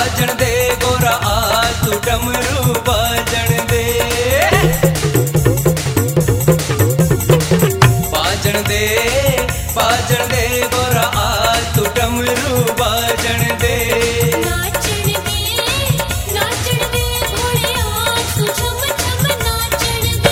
बाजण दे गोरा आज तू डमरू बाजण दे। बाजण दे गोरा आज तू डमरू बाजण दे। नाचण दे भोले आज तू छम छम नाचण दे।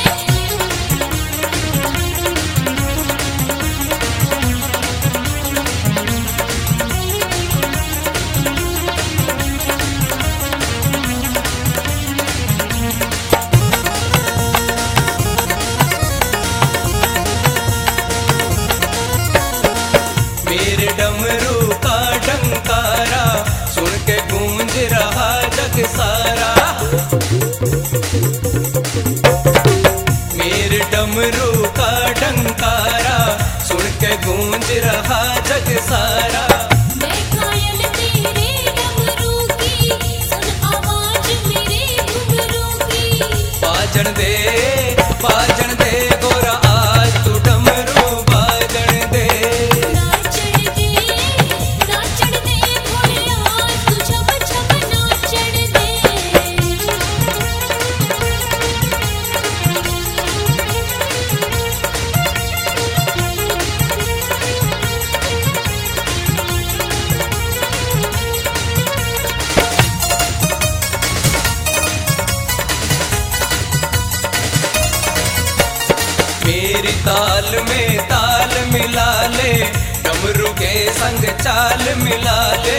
मेरे डमरू का डंकारा सुन के गूंज रहा जग सारा। मेरे डमरू का डंकारा सुन के गूंज रहा जग सारा। मैं घायल तेरे डमरू की सुन आवाज मेरे घुंघरू की। बाजण दे गोरा आज तू डमरू बाजण दे। नाचण दे भोले आज तू छम छम नाचण दे। मेरी ताल में ताल मिला ले डमरू के संग चाल मिला ले।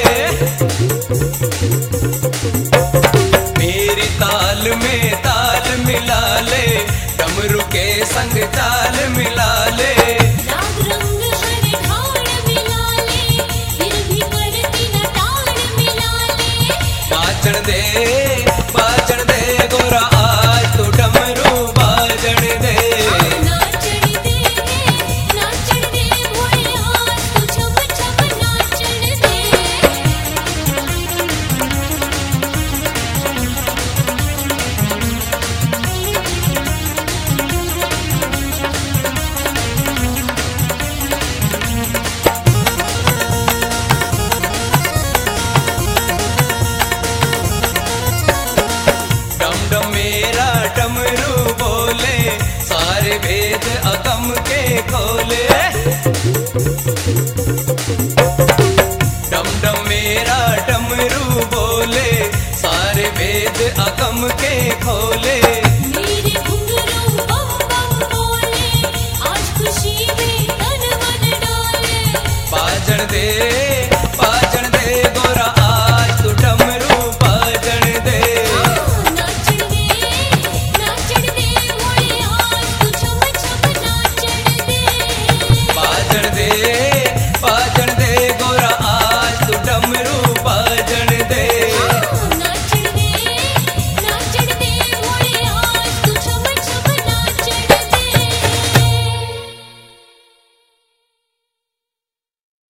मेरी ताल में ताल मिला ले डमरू के संग चाल मिला ले। राग रंग हर ढाल मिला ले फिर भी करती न ताल मिला ले। बाजण दे गोरा आज तू डमरू बाजण दे। नाचण दे भोले आज तू छम छम नाचण दे। डम डम मेरा डमरू बोले सारे भेद अगम के खोले। डम डम मेरा डमरू बोले सारे भेद अगम के खोले।